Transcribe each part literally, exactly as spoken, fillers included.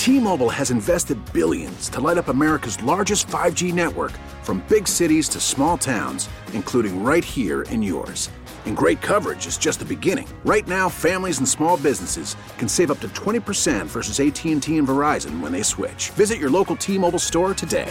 T-Mobile has invested billions to light up America's largest five G network, from big cities to small towns, including right here in yours. And great coverage is just the beginning. Right now, families and small businesses can save up to twenty percent versus A T and T and Verizon when they switch. Visit your local T-Mobile store today.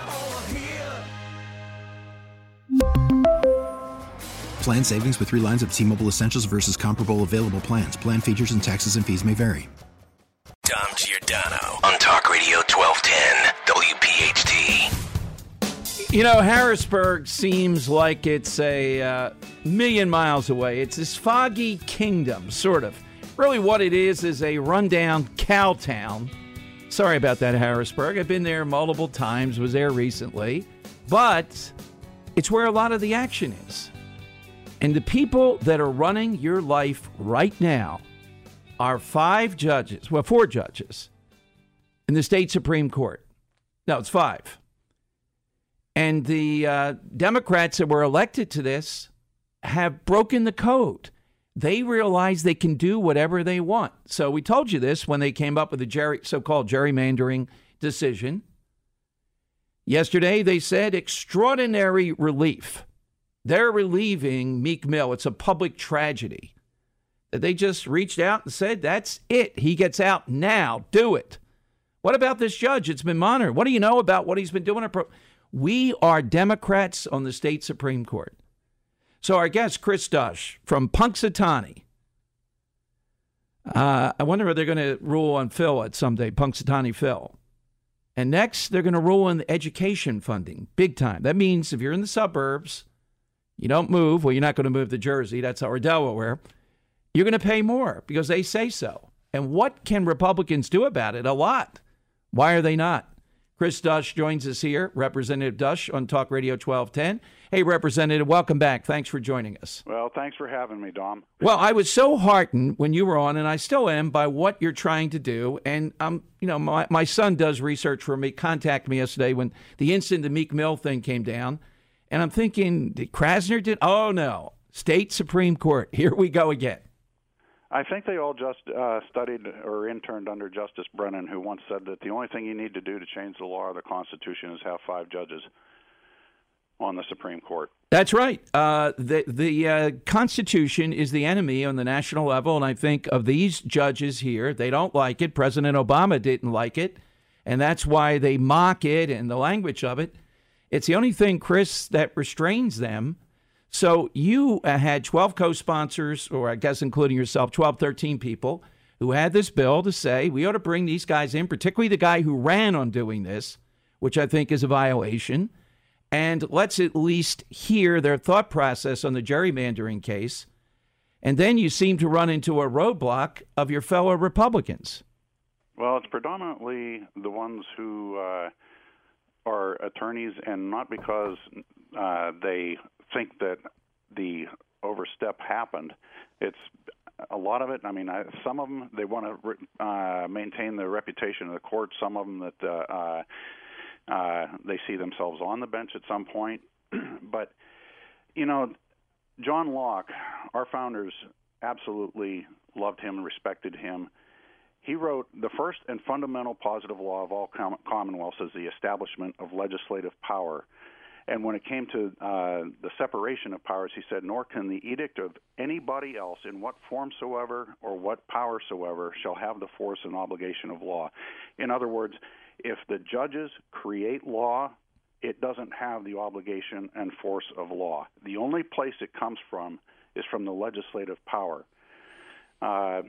Plan savings with three lines of T-Mobile Essentials versus comparable available plans. Plan features and taxes and fees may vary. Dom Giordano on Talk Radio twelve ten W P H T. You know, Harrisburg seems like it's a uh, million miles away. It's this foggy kingdom, sort of. Really what it is is a rundown cow town. Sorry about that, Harrisburg. I've been there multiple times, was there recently. But it's where a lot of the action is. And the people that are running your life right now are five judges, well, four judges in the state Supreme Court. No, it's five. And the uh, Democrats that were elected to this have broken the code. They realize they can do whatever they want. So we told you this when they came up with the Jerry, so-called gerrymandering decision. Yesterday, they said extraordinary relief. They're relieving Meek Mill. It's a public tragedy. They just reached out and said, that's it. He gets out now. Do it. What about this judge? It's been monitored. What do you know about what he's been doing? We are Democrats on the state Supreme Court. So our guest, Chris Dush from Punxsutawney. Uh, I wonder if they're going to rule on Phil at someday, Punxsutawney Phil. And next, they're going to rule on the education funding, big time. That means if you're in the suburbs, you don't move. Well, you're not going to move to Jersey. That's our Delaware. You're going to pay more because they say so. And what can Republicans do about it? A lot. Why are they not? Chris Dush joins us here, Representative Dush on Talk Radio twelve ten. Hey, Representative, welcome back. Thanks for joining us. Well, thanks for having me, Dom. Well, I was so heartened when you were on, and I still am, by what you're trying to do. And, um, you know, my, my son does research for me, contacted me yesterday when the instant the Meek Mill thing came down. And I'm thinking, did Krasner did? Oh, no. State Supreme Court. Here we go again. I think they all just uh, studied or interned under Justice Brennan, who once said that the only thing you need to do to change the law or the Constitution is have five judges on the Supreme Court. That's right. Uh, the the uh, Constitution is the enemy on the national level, and I think of these judges here, they don't like it. President Obama didn't like it, and that's why they mock it and the language of it. It's the only thing, Chris, that restrains them. So you uh, had twelve co-sponsors, or I guess including yourself, twelve, thirteen people who had this bill to say we ought to bring these guys in, particularly the guy who ran on doing this, which I think is a violation. And let's at least hear their thought process on the gerrymandering case. And then you seem to run into a roadblock of your fellow Republicans. Well, it's predominantly the ones who uh, are attorneys, and not because uh, they think that the overstep happened. It's a lot of it. I mean, I, some of them, they want to uh, maintain the reputation of the court. Some of them that uh, uh, uh, they see themselves on the bench at some point. But, you know, John Locke, our founders absolutely loved him and respected him. He wrote, the first and fundamental positive law of all com- commonwealths is the establishment of legislative power. And when it came to uh, the separation of powers, he said, nor can the edict of anybody else in what form soever or what power soever shall have the force and obligation of law. In other words, if the judges create law, it doesn't have the obligation and force of law. The only place it comes from is from the legislative power. Uh,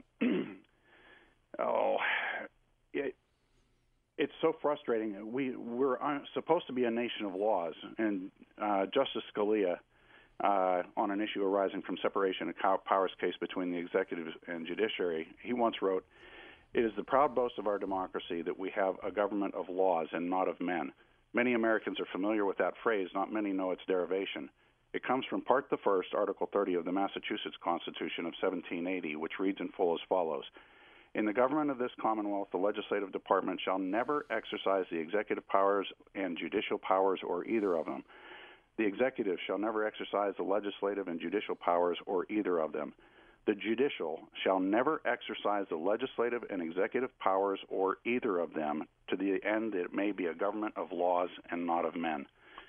oh, it, it's so frustrating. We, we're supposed to be a nation of laws, and uh, Justice Scalia, uh, on an issue arising from separation of powers case between the executive and judiciary, he once wrote, "It is the proud boast of our democracy that we have a government of laws and not of men. Many Americans are familiar with that phrase. Not many know its derivation. It comes from Part the First, Article thirty of the Massachusetts Constitution of seventeen eighty, which reads in full as follows. In the government of this Commonwealth, the legislative department shall never exercise the executive powers and judicial powers or either of them. The executive shall never exercise the legislative and judicial powers or either of them. The judicial shall never exercise the legislative and executive powers or either of them to the end that it may be a government of laws and not of men.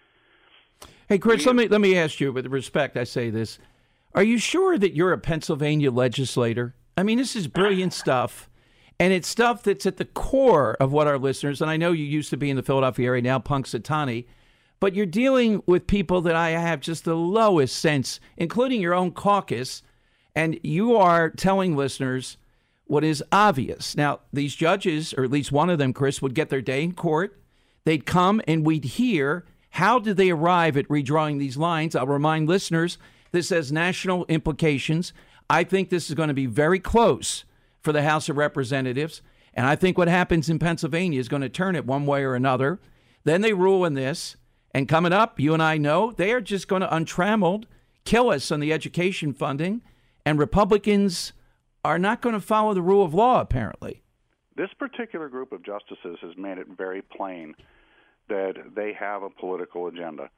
Hey, Chris, let me let me ask you, with respect, I say this. Are you sure that you're a Pennsylvania legislator? I mean, this is brilliant stuff, and it's stuff that's at the core of what our listeners, and I know you used to be in the Philadelphia area, now Punxsutawney, but you're dealing with people that I have just the lowest sense, including your own caucus, and you are telling listeners what is obvious. Now, these judges, or at least one of them, Chris, would get their day in court. They'd come and we'd hear, how did they arrive at redrawing these lines? I'll remind listeners, this has national implications. I think this is going to be very close for the House of Representatives, and I think what happens in Pennsylvania is going to turn it one way or another. Then they rule in this, and coming up, you and I know, they are just going to untrammeled kill us on the education funding, and Republicans are not going to follow the rule of law, apparently. This particular group of justices has made it very plain that they have a political agenda.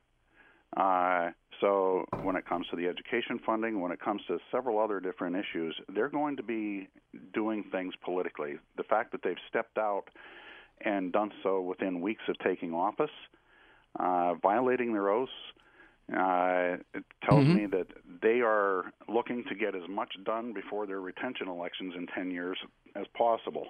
Uh, so when it comes to the education funding, when it comes to several other different issues, they're going to be doing things politically. The fact that they've stepped out and done so within weeks of taking office, uh, violating their oaths, uh, it tells mm-hmm. me that they are looking to get as much done before their retention elections in ten years as possible.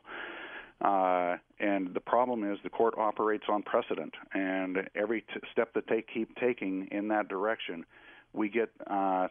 Uh, and the problem is the court operates on precedent, and every t- step that they keep taking in that direction, we get uh,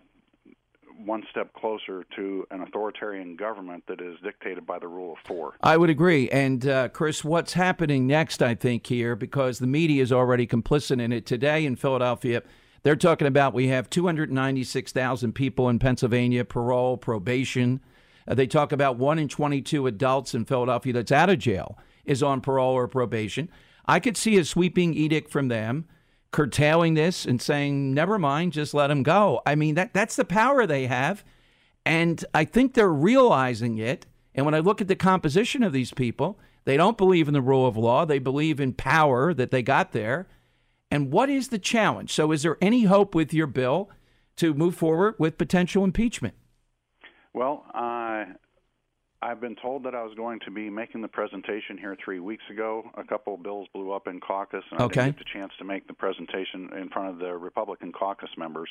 one step closer to an authoritarian government that is dictated by the rule of four. I would agree. And, uh, Chris, what's happening next, I think, here, because the media is already complicit in it today in Philadelphia, they're talking about we have two hundred ninety-six thousand people in Pennsylvania, parole, probation. Uh, they talk about one in twenty-two adults in Philadelphia that's out of jail is on parole or probation. I could see a sweeping edict from them curtailing this and saying, never mind, just let them go. I mean, that that's the power they have. And I think they're realizing it. And when I look at the composition of these people, they don't believe in the rule of law. They believe in power that they got there. And what is the challenge? So is there any hope with your bill to move forward with potential impeachment? Well, uh, I've been told that I was going to be making the presentation here three weeks ago. A couple of bills blew up in caucus, and okay. I didn't get the chance to make the presentation in front of the Republican caucus members.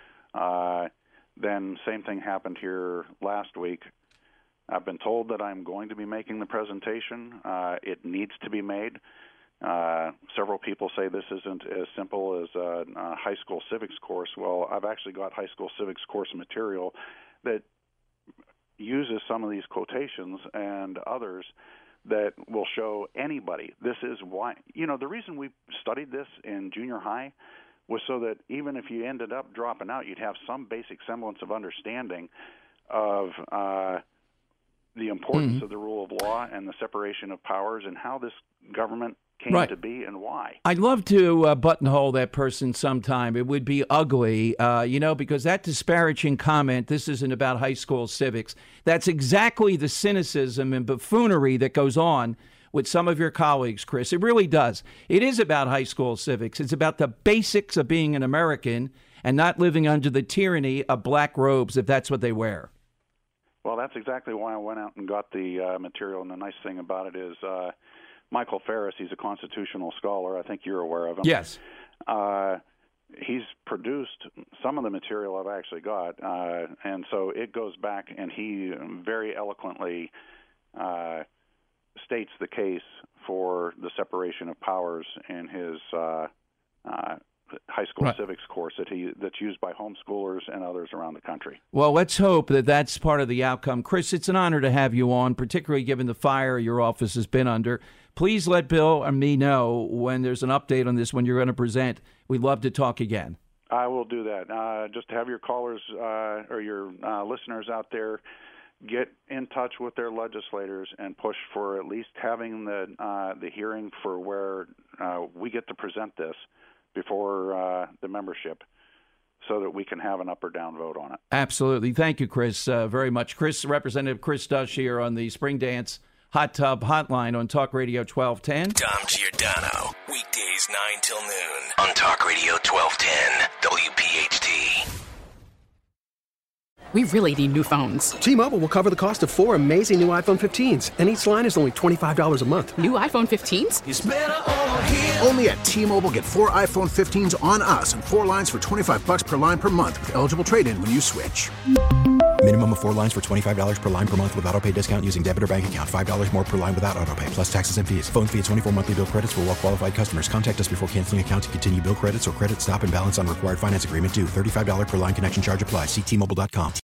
Uh, then same thing happened here last week. I've been told that I'm going to be making the presentation. Uh, it needs to be made. Uh, several people say this isn't as simple as a, a high school civics course. Well, I've actually got high school civics course material that uses some of these quotations and others that will show anybody. This is why, you know, the reason we studied this in junior high was so that even if you ended up dropping out, you'd have some basic semblance of understanding of uh, the importance mm-hmm. of the rule of law and the separation of powers and how this government came right. to be and why. I'd love to uh, buttonhole that person sometime. It would be ugly, uh, you know, because that disparaging comment, this isn't about high school civics, that's exactly the cynicism and buffoonery that goes on with some of your colleagues, Chris. It really does. It is about high school civics. It's about the basics of being an American and not living under the tyranny of black robes, if that's what they wear. Well, that's exactly why I went out and got the uh, material. And the nice thing about it is uh, Michael Ferris, he's a constitutional scholar. I think you're aware of him. Yes. Uh, he's produced some of the material I've actually got. Uh, and so it goes back, and he very eloquently uh, states the case for the separation of powers in his uh, uh, high school right. civics course that he that's used by homeschoolers and others around the country. Well, let's hope that that's part of the outcome. Chris, it's an honor to have you on, particularly given the fire your office has been under. Please let Bill and me know when there's an update on this, when you're going to present. We'd love to talk again. I will do that. Uh, just to have your callers uh, or your uh, listeners out there get in touch with their legislators and push for at least having the uh, the hearing for where uh, we get to present this before uh, the membership so that we can have an up or down vote on it. Absolutely. Thank you, Chris, uh, very much. Chris, Representative Chris Dush here on the Spring Dance Hot Tub Hotline on Talk Radio twelve ten. Dom Giordano, weekdays nine till noon on Talk Radio twelve ten, W P H T. We really need new phones. T-Mobile will cover the cost of four amazing new iPhone fifteens, and each line is only twenty-five dollars a month. New iPhone fifteens? It's better over here. Only at T-Mobile, get four iPhone fifteens on us and four lines for twenty-five bucks per line per month with eligible trade-in when you switch. Minimum of four lines for twenty-five dollars per line per month with autopay discount using debit or bank account. five dollars more per line without autopay, plus taxes and fees. Phone fee at twenty-four monthly bill credits for well-qualified customers. Contact us before canceling account to continue bill credits or credit stop and balance on required finance agreement due. thirty-five dollars per line connection charge applies. See T Mobile dot com.